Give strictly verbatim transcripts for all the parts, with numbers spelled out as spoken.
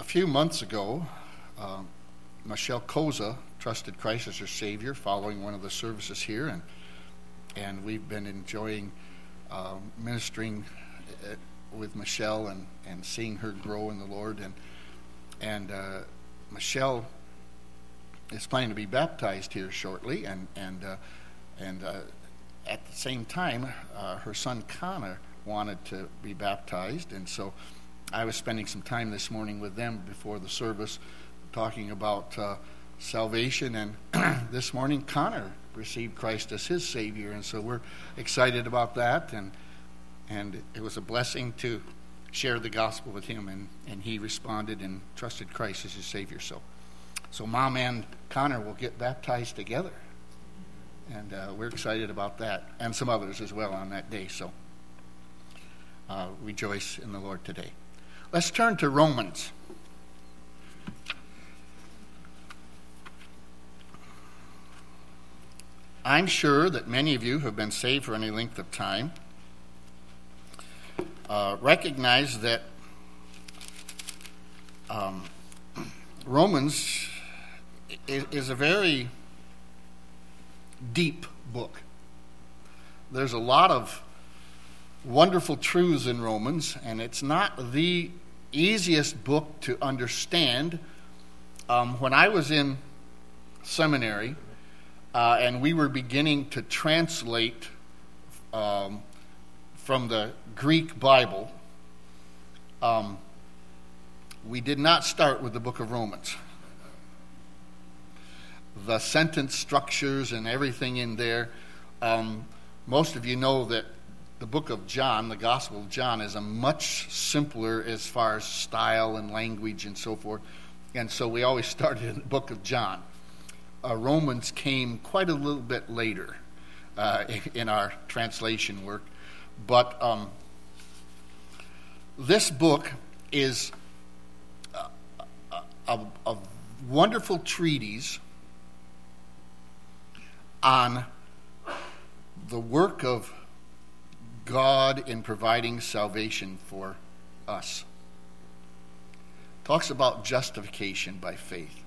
few months ago, uh, Michelle Koza trusted Christ as her Savior following one of the services here, and and we've been enjoying uh, ministering with Michelle and, and seeing her grow in the Lord. And and uh, Michelle is planning to be baptized here shortly, and and uh, and uh, at the same time, uh, her son Connor wanted to be baptized, and so I was spending some time this morning with them before the service, talking about uh, salvation. And this morning, Connor received Christ as his Savior, and so we're excited about that. And and it was a blessing to share the gospel with him, and, and he responded and trusted Christ as his Savior. So, so Mom and Connor will get baptized together, and uh, we're excited about that, and some others as well on that day. So, uh, rejoice in the Lord today. Let's turn to Romans. I'm sure that many of you have been saved for any length of time. Uh, recognize that um, Romans is, is a very deep book. There's a lot of wonderful truths in Romans, and it's not the easiest book to understand. Um, when I was in seminary, uh, and we were beginning to translate um, from the Greek Bible, um, we did not start with the book of Romans. The sentence structures and everything in there, um, most of you know that the book of John, the Gospel of John, is a much simpler as far as style and language and so forth. And so we always started in the book of John. Uh, Romans came quite a little bit later uh, in our translation work. But um, this book is a, a, a wonderful treatise on the work of God in providing salvation for us. Talks about justification by faith.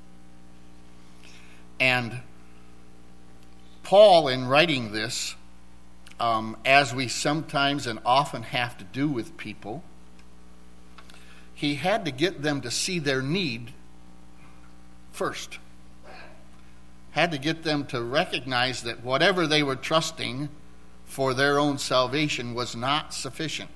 And Paul, in writing this, um, as we sometimes and often have to do with people, he had to get them to see their need first. Had to get them to recognize that whatever they were trusting for their own salvation was not sufficient.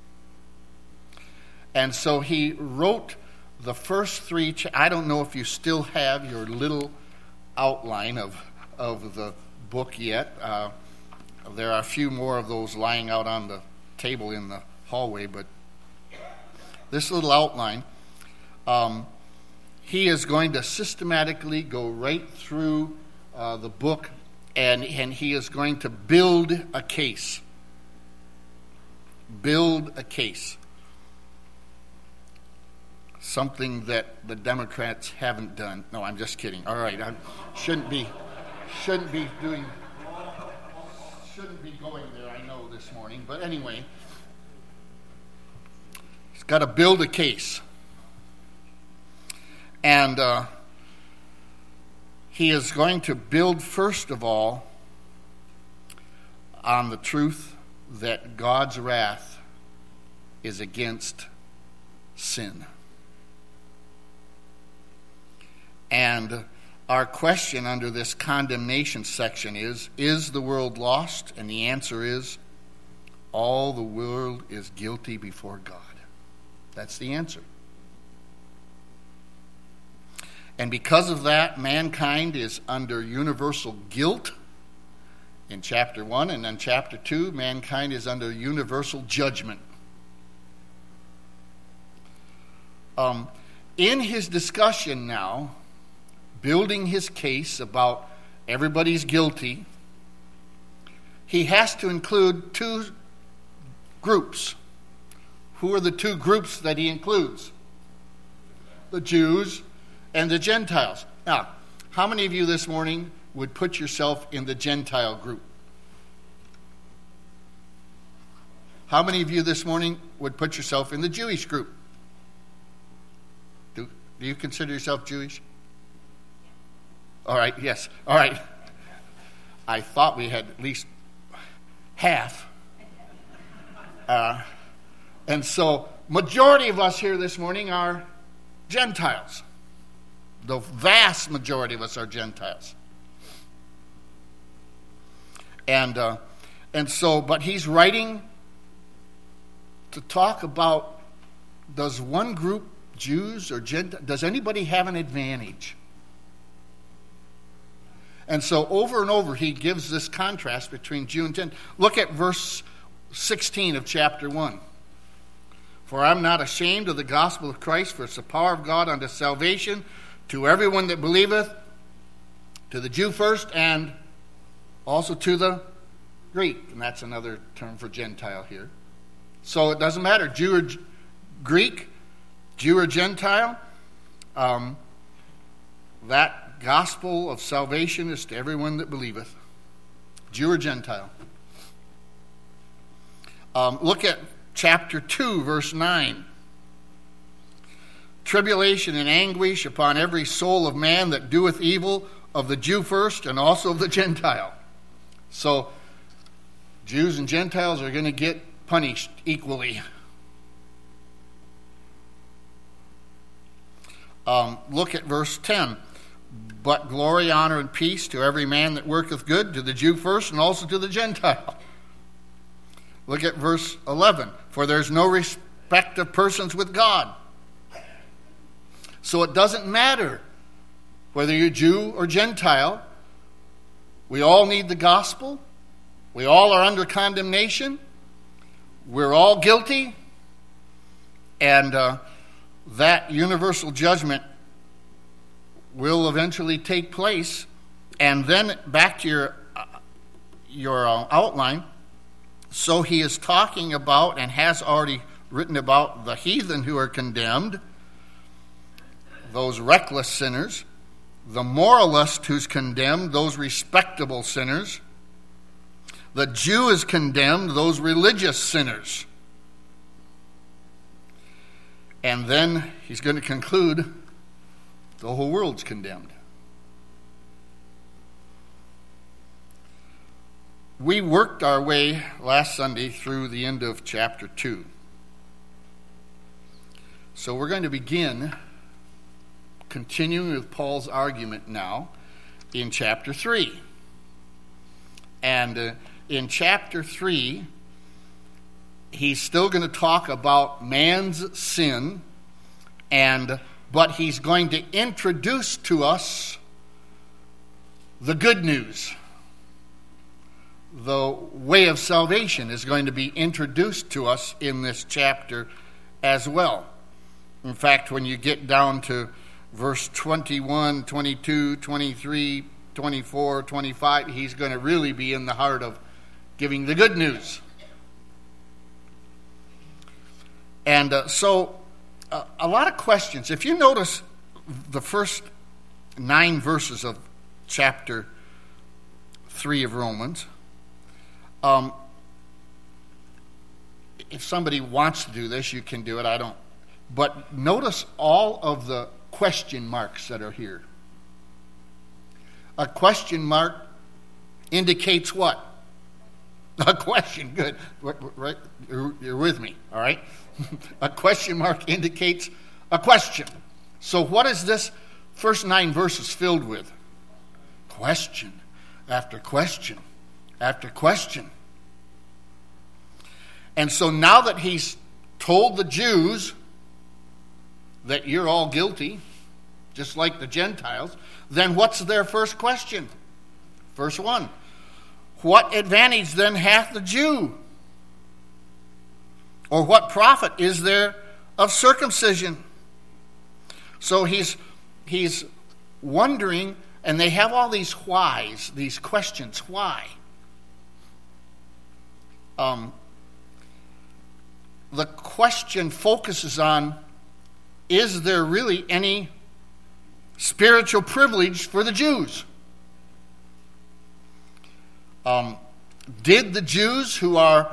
And so he wrote the first three, cha- I don't know if you still have your little outline of, of the book yet. Uh, there are a few more of those lying out on the table in the hallway, but this little outline, um, he is going to systematically go right through uh, the book. And, and he is going to build a case. Build a case. Something that the Democrats haven't done. No, I'm just kidding. All right, I shouldn't be, shouldn't be doing, shouldn't be going there. I know this morning, but anyway, he's got to build a case, and. Uh, He is going to build, first of all, on the truth that God's wrath is against sin. And our question under this condemnation section is, is the world lost? And the answer is, all the world is guilty before God. That's the answer. And because of that, mankind is under universal guilt in chapter one. And then chapter two, mankind is under universal judgment. Um, in his discussion now, building his case about everybody's guilty, he has to include two groups. Who are the two groups that he includes? The Jews and the Gentiles. Now, how many of you this morning would put yourself in the Gentile group? How many of you this morning would put yourself in the Jewish group? Do you consider yourself Jewish? All right, yes. All right. I thought we had at least half. Uh, and so, majority of us here this morning are Gentiles. The vast majority of us are Gentiles. And uh, and so, but he's writing to talk about, does one group, Jews or Gentiles, does anybody have an advantage? And so over and over he gives this contrast between Jew and Gentile. Look at verse sixteen of chapter one. For I'm not ashamed of the gospel of Christ, for it's the power of God unto salvation to everyone that believeth, to the Jew first, and also to the Greek. And that's another term for Gentile here. So it doesn't matter, Jew or G- Greek, Jew or Gentile. Um, that gospel of salvation is to everyone that believeth, Jew or Gentile. Um, look at chapter two, verse nine. Tribulation and anguish upon every soul of man that doeth evil, of the Jew first, and also of the Gentile. So, Jews and Gentiles are going to get punished equally. Um, look at verse ten. But glory, honor, and peace to every man that worketh good, to the Jew first, and also to the Gentile. Look at verse eleven. For there's no respect of persons with God. So it doesn't matter whether you're Jew or Gentile. We all need the gospel. We all are under condemnation. We're all guilty. And uh, that universal judgment will eventually take place. And then back to your, uh, your uh, outline. So he is talking about and has already written about the heathen who are condemned, those reckless sinners, the moralist who's condemned, those respectable sinners. The Jew is condemned, those religious sinners. And then he's going to conclude, the whole world's condemned. We worked our way last Sunday through the end of chapter two. So we're going to begin continuing with Paul's argument now in chapter three. And uh, in chapter three, he's still going to talk about man's sin, and but he's going to introduce to us the good news. The way of salvation is going to be introduced to us in this chapter as well. In fact, when you get down to verse twenty-one, twenty-two, twenty-three, twenty-four, twenty-five, he's going to really be in the heart of giving the good news. And uh, so, uh, a lot of questions. If you notice the first nine verses of chapter three of Romans, um, if somebody wants to do this, you can do it. I don't. But notice all of the question marks that are here. A question mark indicates what? A question. Good. Right? You're with me, all right? A question mark indicates a question. So what is this first nine verses filled with? Question after question after question. And so now that he's told the Jews that you're all guilty, just like the Gentiles, then what's their first question? Verse one. What advantage then hath the Jew? Or what profit is there of circumcision? So he's he's wondering, and they have all these whys, these questions. Why? Um, the question focuses on, is there really any spiritual privilege for the Jews? Um, did the Jews, who are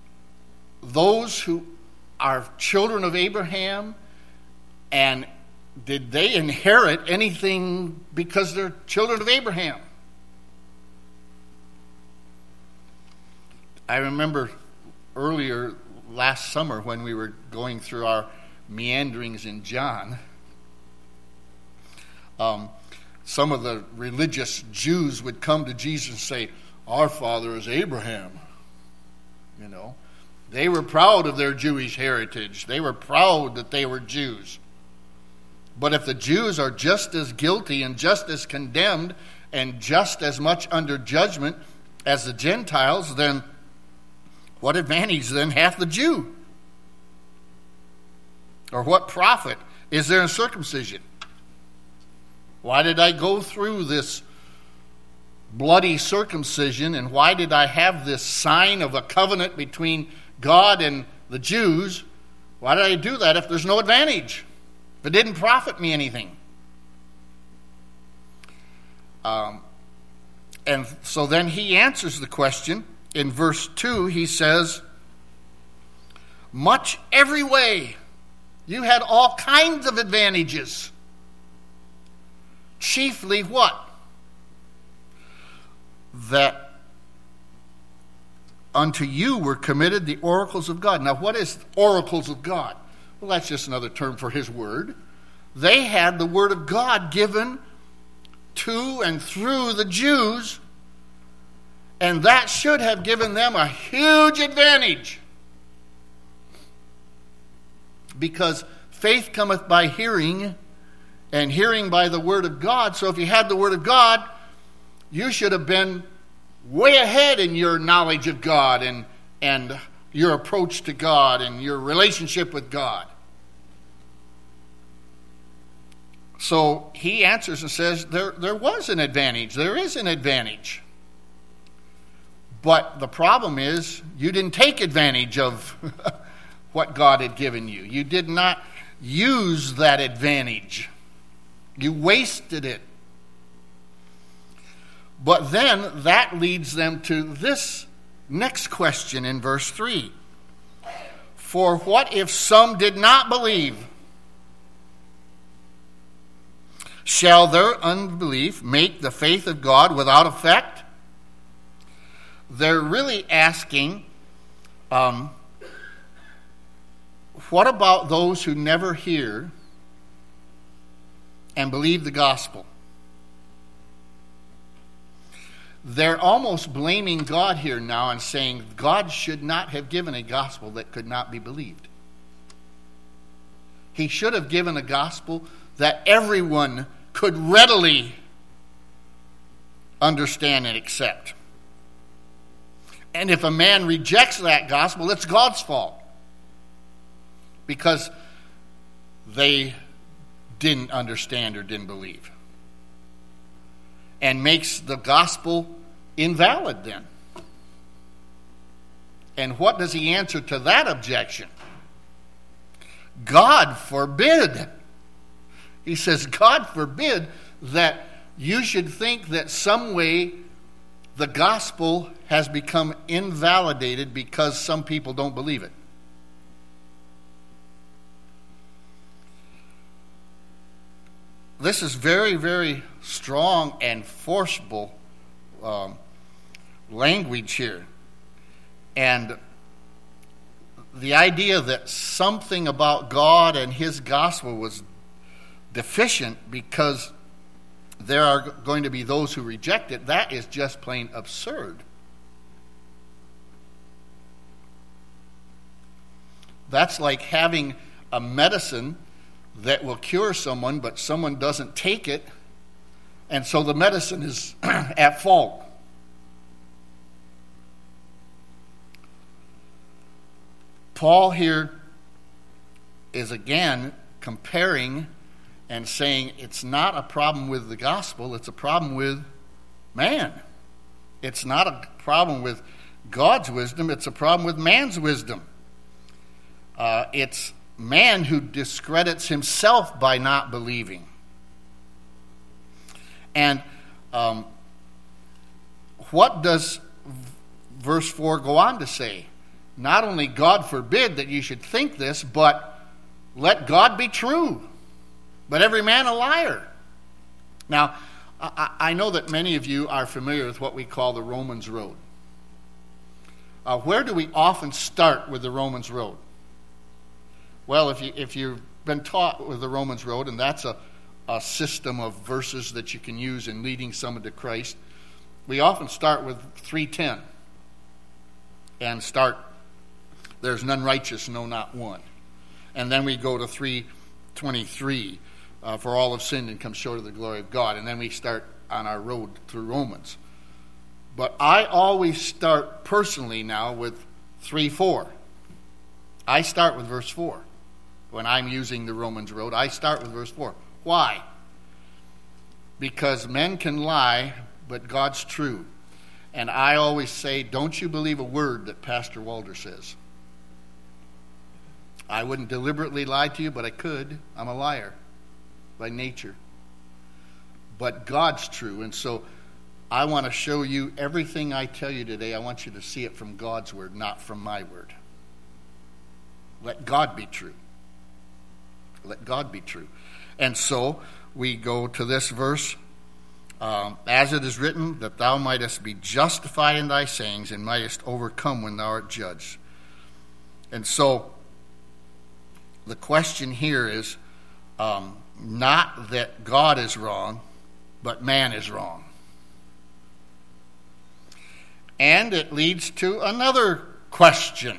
those who are children of Abraham and did they inherit anything because they're children of Abraham? I remember earlier last summer when we were going through our meanderings in John, um, some of the religious Jews would come to Jesus and say, "Our father is Abraham." You know, they were proud of their Jewish heritage. They were proud that they were Jews. But if the Jews are just as guilty and just as condemned and just as much under judgment as the Gentiles, then what advantage then hath the Jew? Or what profit is there in circumcision? Why did I go through this bloody circumcision, and why did I have this sign of a covenant between God and the Jews? Why did I do that if there's no advantage? If it didn't profit me anything? Um, and so then he answers the question. In verse two, he says, much every way. You had all kinds of advantages. Chiefly what? That unto you were committed the oracles of God. Now, what is oracles of God? Well, that's just another term for his word. They had the word of God given to and through the Jews, and that should have given them a huge advantage. Because faith cometh by hearing, and hearing by the word of God. So if you had the word of God, you should have been way ahead in your knowledge of God and, and your approach to God and your relationship with God. So he answers and says there, there was an advantage. There is an advantage. But the problem is you didn't take advantage of what God had given you. You did not use that advantage. You wasted it. But then that leads them to this next question in verse three. For what if some did not believe? Shall their unbelief make the faith of God without effect? They're really asking, um, what about those who never hear and believe the gospel? They're almost blaming God here now and saying God should not have given a gospel that could not be believed. He should have given a gospel that everyone could readily understand and accept. And if a man rejects that gospel, it's God's fault. Because they didn't understand or didn't believe. And makes the gospel invalid then. And what does he answer to that objection? God forbid. He says, God forbid that you should think that some way the gospel has become invalidated because some people don't believe it. This is very, very strong and forcible um, language here. And the idea that something about God and his gospel was deficient because there are going to be those who reject it, that is just plain absurd. That's like having a medicine that will cure someone, but someone doesn't take it, and so the medicine is at fault. Paul here is again comparing and saying it's not a problem with the gospel, it's a problem with man. It's not a problem with God's wisdom, it's a problem with man's wisdom. Uh, it's man who discredits himself by not believing. And um, what does verse four go on to say? Not only God forbid that you should think this, but let God be true. but every man a liar. Now, I, I know that many of you are familiar with what we call the Romans Road. Uh, where do we often start with the Romans Road? Well, if you if you've been taught with the Romans Road, and that's a, a system of verses that you can use in leading someone to Christ, we often start with three ten and start, there's none righteous, no, not one. And then we go to three twenty-three, uh, for all have sinned and come short of the glory of God. And then we start on our road through Romans. But I always start personally now with three four. I start with verse four. When I'm using the Romans Road, I start with verse four. Why? Because men can lie, but God's true. And I always say, don't you believe a word that Pastor Walter says. I wouldn't deliberately lie to you, but I could. I'm a liar by nature. But God's true. And so I want to show you everything I tell you today. I want you to see it from God's word, not from my word. Let God be true. Let God be true. And so we go to this verse. Um, as it is written, that thou mightest be justified in thy sayings and mightest overcome when thou art judged. And so the question here is um, not that God is wrong, but man is wrong. And it leads to another question.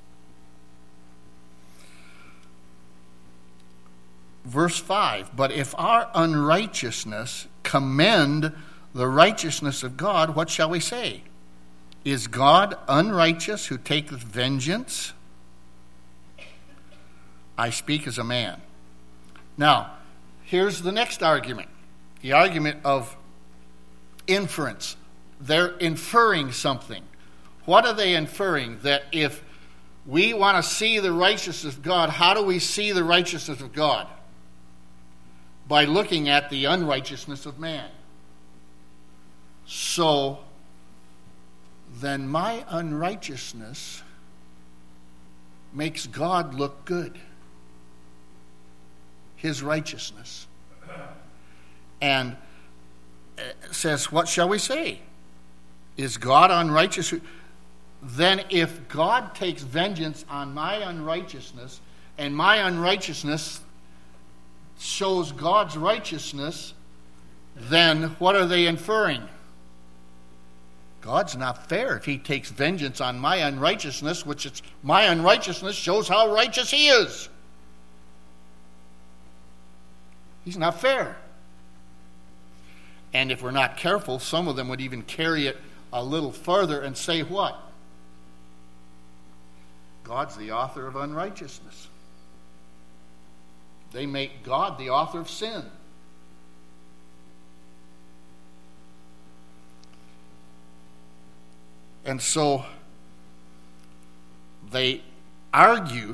Verse five, but if our unrighteousness commend the righteousness of God, what shall we say? Is God unrighteous who taketh vengeance? I speak as a man. Now, here's the next argument. The argument of inference. They're inferring something. What are they inferring? That if we want to see the righteousness of God, how do we see the righteousness of God? By looking at the unrighteousness of man. So, then my unrighteousness makes God look good. His righteousness. And says, what shall we say? Is God unrighteous? Then if God takes vengeance on my unrighteousness, and my unrighteousness shows God's righteousness, then what are they inferring? God's not fair if he takes vengeance on my unrighteousness, which it's my unrighteousness shows how righteous he is. He's not fair. And if we're not careful, some of them would even carry it a little further and say what? God's the author of unrighteousness. They make God the author of sin. And so they argue,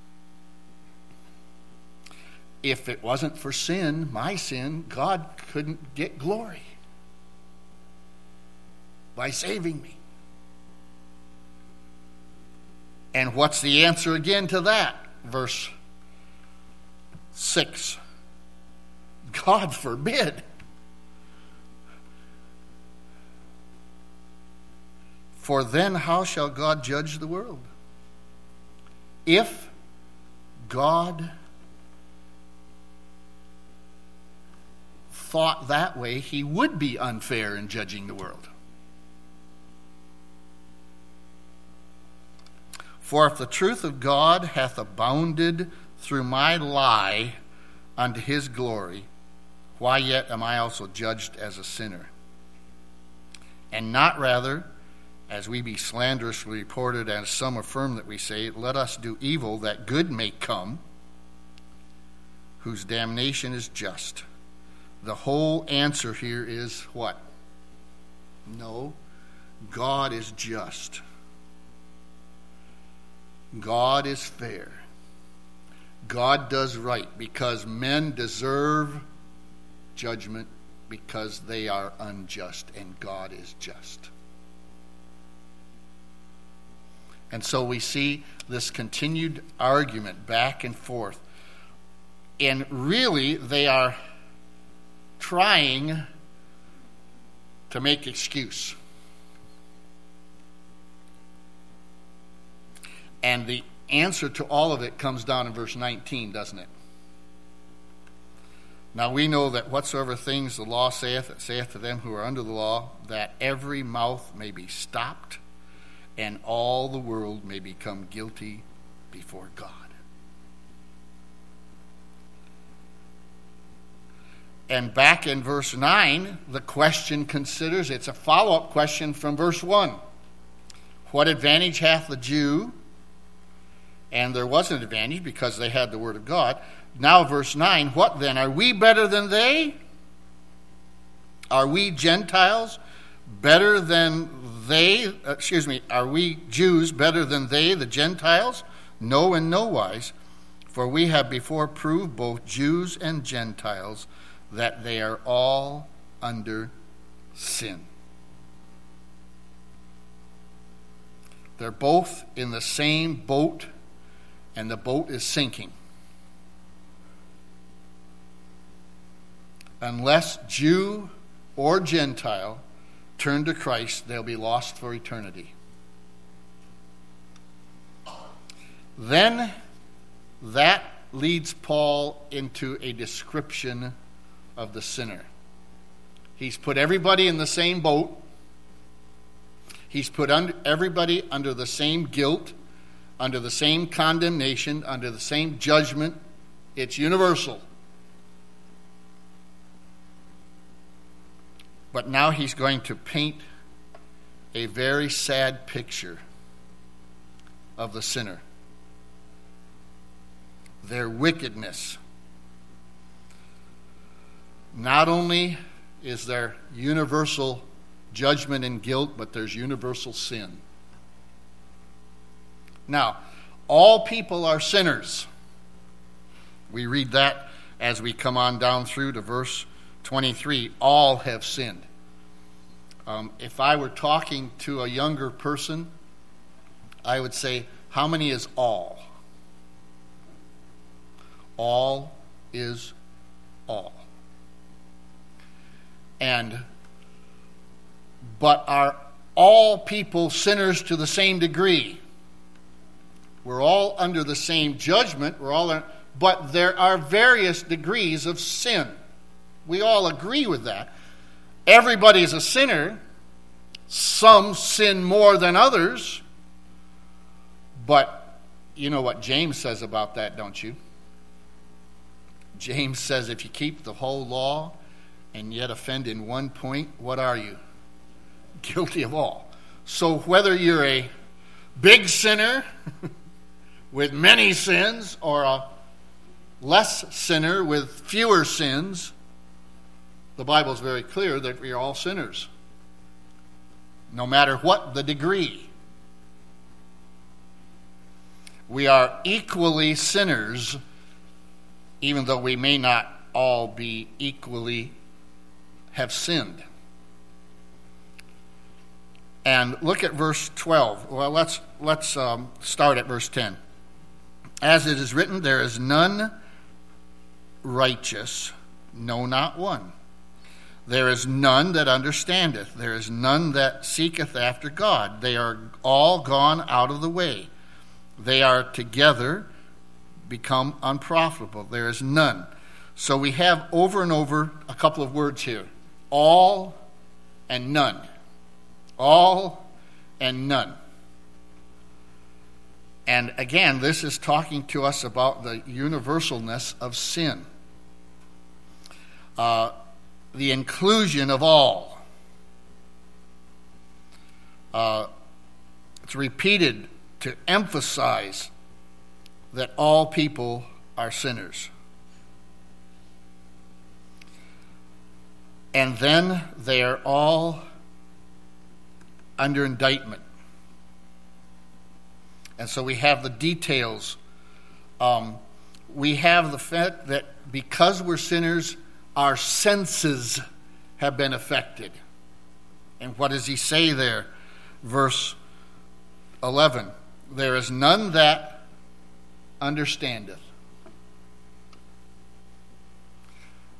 if it wasn't for sin, my sin, God couldn't get glory by saving me. And what's the answer again to that? Verse six. God forbid. For then how shall God judge the world? If God thought that way, he would be unfair in judging the world. For if the truth of God hath abounded through my lie unto his glory, why yet am I also judged as a sinner? And not rather, as we be slanderously reported, as some affirm that we say, let us do evil that good may come, whose damnation is just. The whole answer here is what? No, God is just. God is fair. God does right because men deserve judgment because they are unjust and God is just. And so we see this continued argument back and forth. and really they are trying to make excuse. And the answer to all of it comes down in verse nineteen, doesn't it? Now we know that whatsoever things the law saith, it saith to them who are under the law, that every mouth may be stopped, and all the world may become guilty before God. And back in verse nine, the question considers, it's a follow-up question from verse one. What advantage hath the Jew? And there was an advantage because they had the word of God. Now verse nine, what then? Are we better than they? Are we Gentiles better than they? Excuse me, are we Jews better than they, the Gentiles? No, in no wise. For we have before proved, both Jews and Gentiles, that they are all under sin. They're both in the same boat, and the boat is sinking. Unless Jew or Gentile turn to Christ, they'll be lost for eternity. Then that leads Paul into a description of the sinner. He's put everybody in the same boat. He's put under, everybody under the same guilt, under the same condemnation, under the same judgment. It's universal. But now he's going to paint a very sad picture of the sinner. Their wickedness. Not only is there universal judgment and guilt, but there's universal sin. Now, all people are sinners. We read that as we come on down through to verse twenty-three. All have sinned. Um, if I were talking to a younger person, I would say, how many is all? All is all. And, but are all people sinners to the same degree? We're all under the same judgment, we're all, in, but there are various degrees of sin. We all agree with that. Everybody's a sinner. Some sin more than others. But you know what James says about that, don't you? James says if you keep the whole law and yet offend in one point, what are you? Guilty of all. So whether you're a big sinner with many sins or a less sinner with fewer sins, the Bible's very clear that we are all sinners, no matter what the degree. We are equally sinners, even though we may not all be equally have sinned. And look at verse twelve. Well, let's let's um, start at verse ten. As it is written, there is none righteous, no, not one. There is none that understandeth. There is none that seeketh after God. They are all gone out of the way. They are together become unprofitable. There is none. So we have over and over a couple of words here. All and none. All and none. And again, this is talking to us about the universalness of sin. Uh, the inclusion of all. Uh, it's repeated to emphasize that all people are sinners. And then they are all under indictment. And so we have the details. Um, we have the fact that because we're sinners, our senses have been affected. And what does he say there? Verse eleven. There is none that understandeth.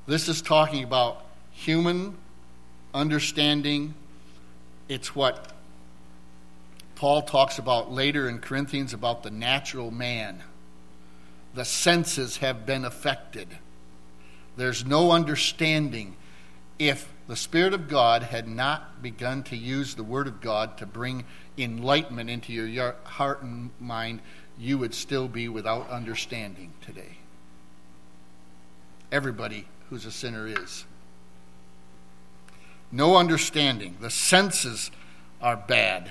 This is talking about human understanding. It's what Paul talks about later in Corinthians about the natural man. The senses have been affected. There's no understanding. If the Spirit of God had not begun to use the Word of God to bring enlightenment into your heart and mind, you would still be without understanding today. Everybody who's a sinner is. No understanding. The senses are bad.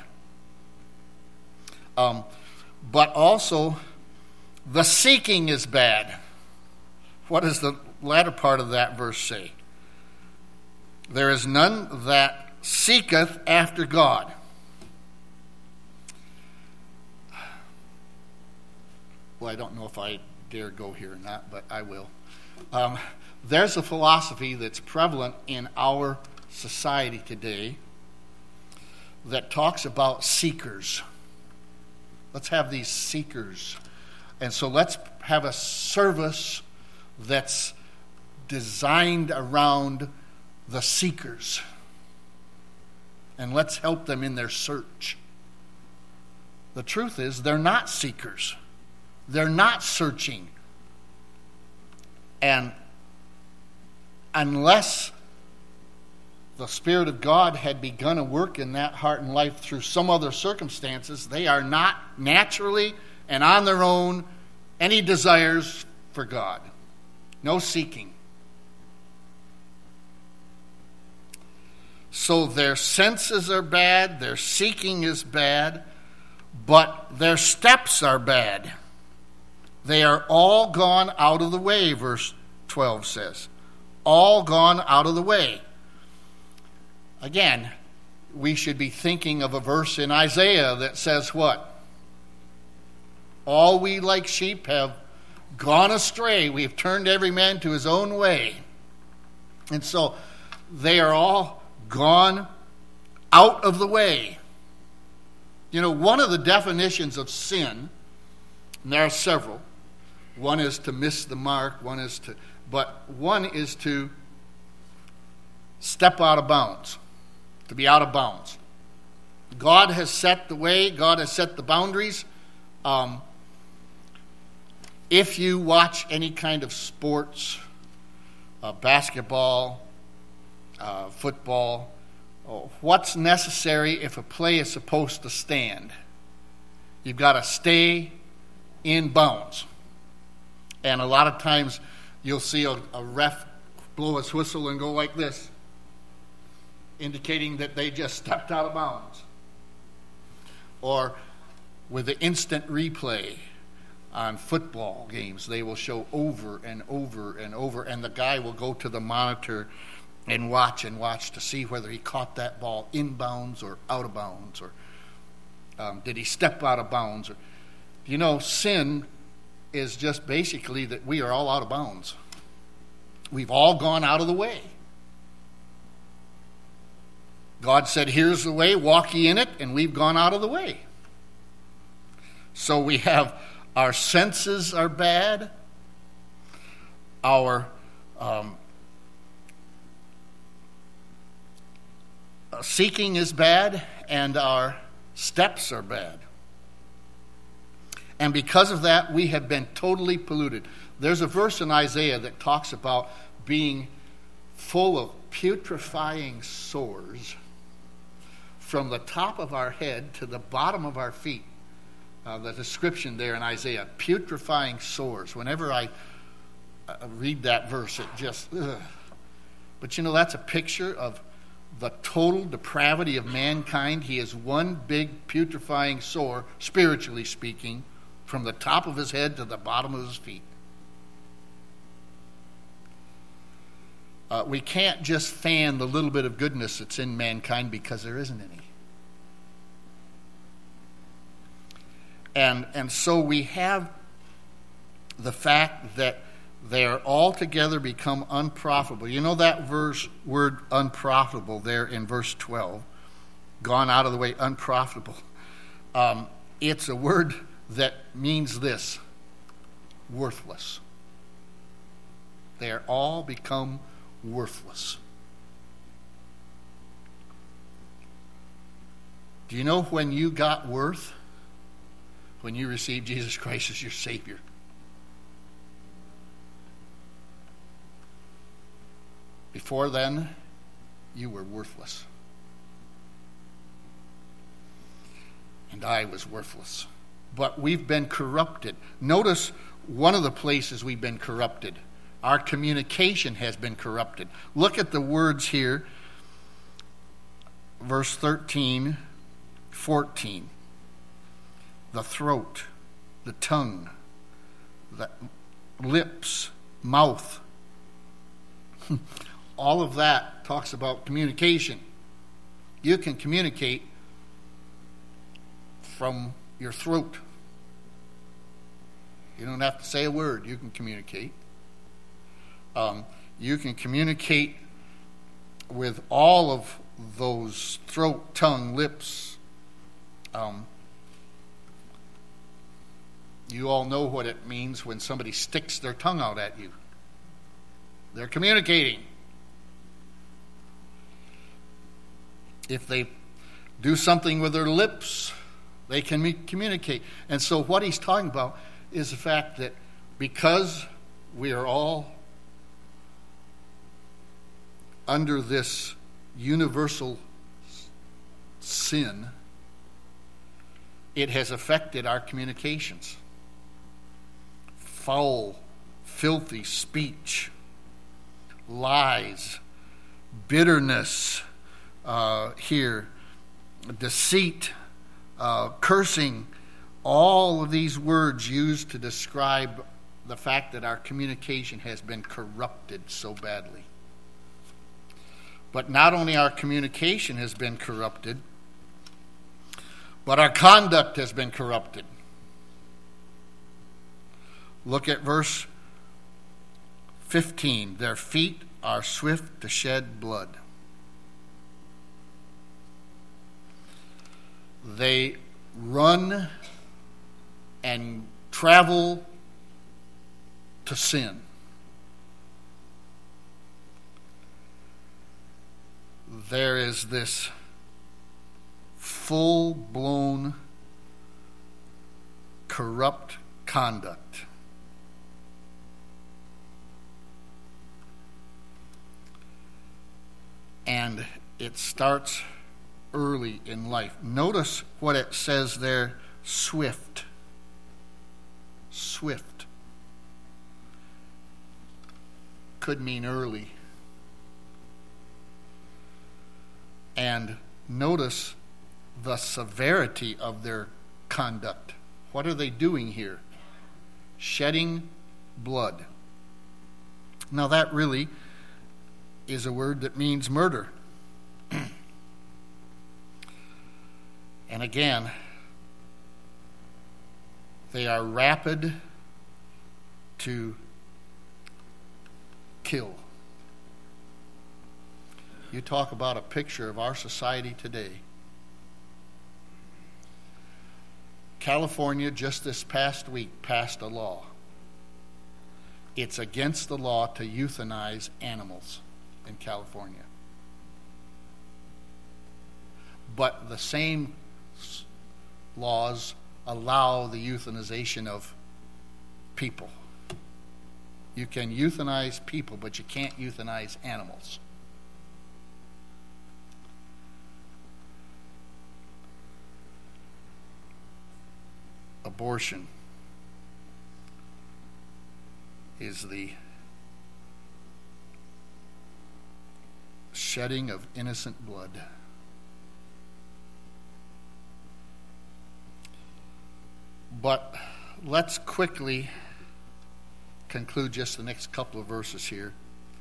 Um, but also, the seeking is bad. What does the latter part of that verse say? There is none that seeketh after God. Well, I don't know if I dare go here or not, but I will. Um, there's a philosophy that's prevalent in our society today that talks about seekers. Let's have these seekers. And so let's have a service that's designed around the seekers. And let's help them in their search. The truth is, they're not seekers. They're not searching. And unless the Spirit of God had begun a work in that heart and life through some other circumstances, they are not naturally and on their own any desires for God. No seeking. So their senses are bad, their seeking is bad, but their steps are bad. They are all gone out of the way, verse twelve says. All gone out of the way. Again, we should be thinking of a verse in Isaiah that says what? All we like sheep have gone astray. We have turned every man to his own way. And so they are all gone out of the way. You know, one of the definitions of sin, and there are several. One is to miss the mark, one is to, but one is to step out of bounds, to be out of bounds. God has set the way, God has set the boundaries. Um, if you watch any kind of sports, uh, basketball, uh, football, oh, what's necessary if a play is supposed to stand? You've got to stay in bounds. And a lot of times you'll see a, a ref blow his whistle and go like this, indicating that they just stepped out of bounds. Or with the instant replay on football games, they will show over and over and over, and the guy will go to the monitor and watch and watch to see whether he caught that ball in bounds or out of bounds, or um, did he step out of bounds. Or, you know, sin is just basically that we are all out of bounds. We've all gone out of the way. God said, here's the way, walk ye in it, and we've gone out of the way. So we have, our senses are bad, our um, seeking is bad, and our steps are bad. And because of that, we have been totally polluted. There's a verse in Isaiah that talks about being full of putrefying sores from the top of our head to the bottom of our feet. Uh, the description there in Isaiah, putrefying sores. Whenever I uh, read that verse, it just, ugh. But you know, that's a picture of the total depravity of mankind. He is one big putrefying sore, spiritually speaking, from the top of his head to the bottom of his feet. Uh, we can't just fan the little bit of goodness that's in mankind because there isn't any. And, and so we have the fact that they are altogether become unprofitable. You know that verse, word unprofitable there in verse twelve, gone out of the way, unprofitable. Um, it's a word that means this: worthless. They are all become worthless. Do you know when you got worth? When you received Jesus Christ as your Savior. Before then, you were worthless. And I was worthless. But we've been corrupted. Notice one of the places we've been corrupted. Our communication has been corrupted. Look at the words here. Verse thirteen, fourteen. The throat, the tongue, the lips, mouth. All of that talks about communication. You can communicate from your throat. You don't have to say a word. You can communicate. Um, you can communicate with all of those throat, tongue, lips. Um, you all know what it means when somebody sticks their tongue out at you. They're communicating. If they do something with their lips, they can me- communicate. And so what he's talking about is the fact that because we are all under this universal sin, it has affected our communications. Foul, filthy speech, lies, bitterness, uh, here, deceit, uh, cursing, all of these words used to describe the fact that our communication has been corrupted so badly. But not only our communication has been corrupted, but our conduct has been corrupted. Look at verse fifteen. Their feet are swift to shed blood. They run and travel to sin. There is this full-blown corrupt conduct. And it starts early in life. Notice what it says there, swift. Swift. Could mean early. And notice the severity of their conduct. What are they doing here? Shedding blood. Now that really is a word that means murder. And again, they are rapid to kill. You talk about a picture of our society today. California, just this past week, passed a law. It's against the law to euthanize animals in California. But the same laws allow the euthanization of people. You can euthanize people, but you can't euthanize animals. Abortion is the shedding of innocent blood. But let's quickly conclude just the next couple of verses here.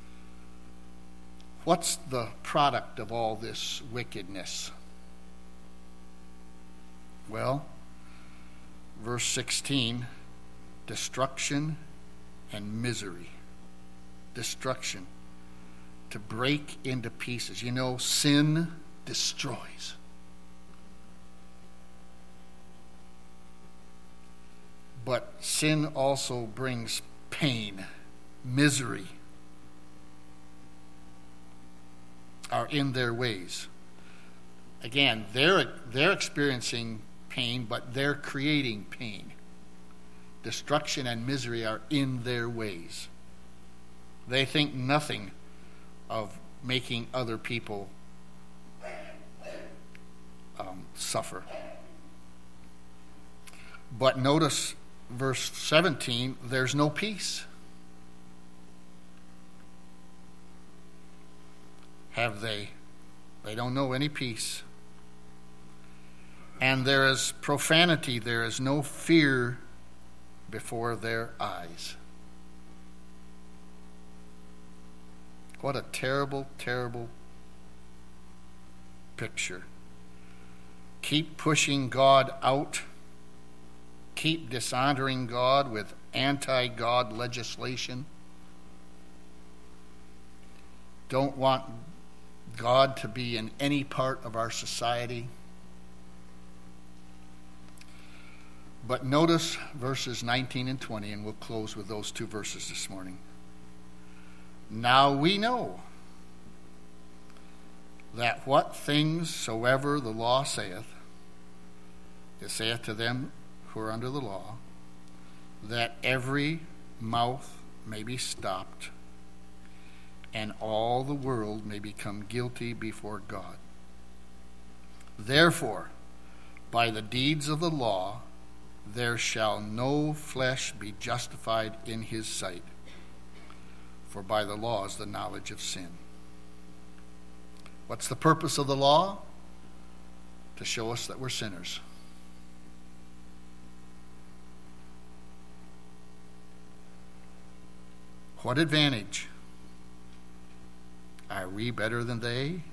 What's the product of all this wickedness? Well, verse sixteen, destruction and misery. Destruction. To break into pieces. You know, sin destroys. But sin also brings pain, misery, are in their ways. Again, they're, they're experiencing pain, but they're creating pain. Destruction and misery are in their ways. They think nothing of making other people um, suffer. But notice verse seventeen, there's no peace. Have they? They don't know any peace. And there is profanity, there is no fear before their eyes. What a terrible, terrible picture. Keep pushing God out. Keep dishonoring God with anti-God legislation. Don't want God to be in any part of our society. But notice verses nineteen and twenty, and we'll close with those two verses this morning. Now we know that what things soever the law saith, it saith to them who are under the law, that every mouth may be stopped, and all the world may become guilty before God. Therefore, by the deeds of the law, there shall no flesh be justified in his sight, for by the law is the knowledge of sin. What's the purpose of the law? To show us that we're sinners. What advantage? Are we better than they?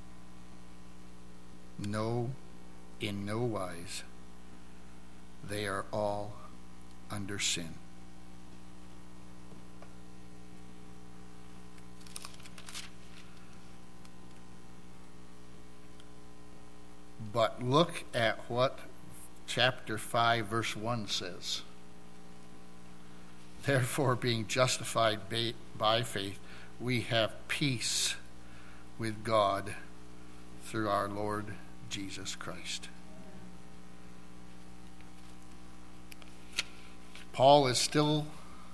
No, in no wise. They are all under sin. But look at what chapter five, verse one says. Therefore, being justified by faith, we have peace with God through our Lord Jesus Christ. Paul is still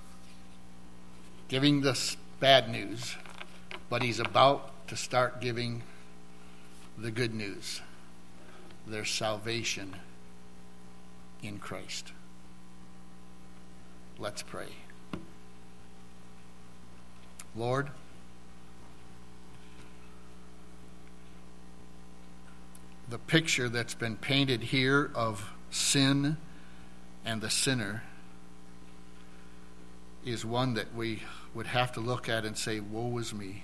giving this bad news, but he's about to start giving the good news. There's salvation in Christ. Let's pray. Lord, the picture that's been painted here of sin and the sinner is one that we would have to look at and say, woe is me.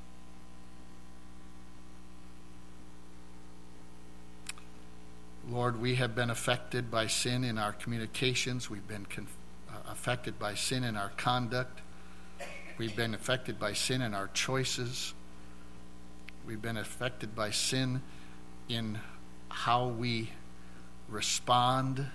Lord, we have been affected by sin in our communications. We've been conf- uh, affected by sin in our conduct. We've been affected by sin in our choices. We've been affected by sin in how we respond.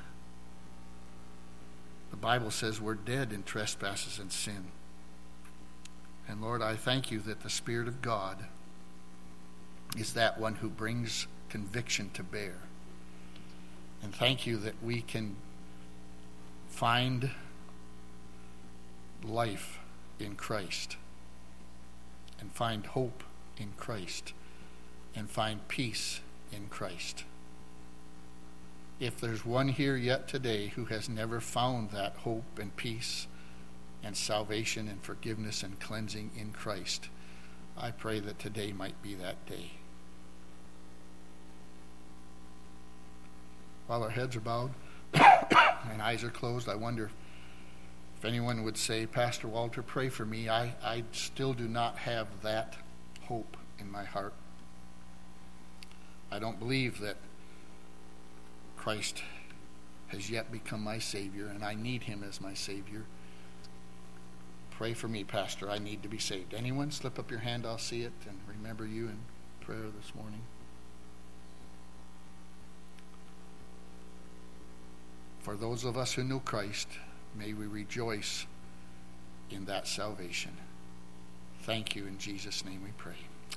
The Bible says we're dead in trespasses and sin. And Lord, I thank you that the Spirit of God is that one who brings conviction to bear. And thank you that we can find life in Christ, and find hope in Christ, and find peace in Christ. If there's one here yet today who has never found that hope and peace and salvation and forgiveness and cleansing in Christ, I pray that today might be that day. While our heads are bowed and eyes are closed, I wonder if anyone would say, Pastor Walter, pray for me. I, I still do not have that hope in my heart. I don't believe that Christ has yet become my Savior, and I need him as my Savior. Pray for me, Pastor. I need to be saved. Anyone? Slip up your hand. I'll see it and remember you in prayer this morning. For those of us who know Christ, may we rejoice in that salvation. Thank you. In Jesus' name we pray.